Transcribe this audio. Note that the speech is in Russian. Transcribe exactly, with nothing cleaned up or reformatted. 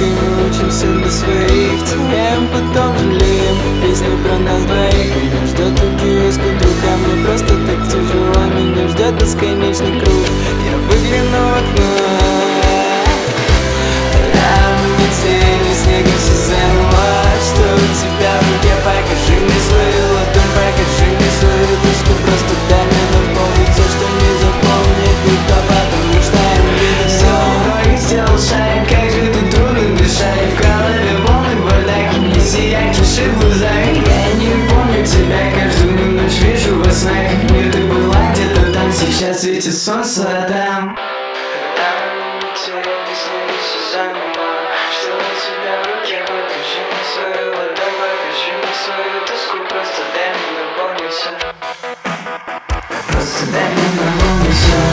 девочкой мы учимся до своих, теряем, потом жалеем. Песня про нас двоих. Меня ждет киоск у друга, мне просто так тяжело. Меня ждет бесконечный круг. Я выгляну в окно, а мне тени снега все замело. Что у тебя в руке? Покажи мне свою ладонь, покажи мне свою тоску. Просто дай мне наполнить все, что не заполнит никто, потому что я не видно. Сделал шаг, как же тут трудно дышать. В голове волны бардак, не сияй, чеши в глазах. Я не помню тебя, каждую ночь вижу во снах. Мир, ты была где-то там, сейчас светит солнце, а там Что у тебя в руке? Покажи мне свою ладонь, покажи мне свою тоску. Просто дай мне наполнить все. просто дай мне наполнить все.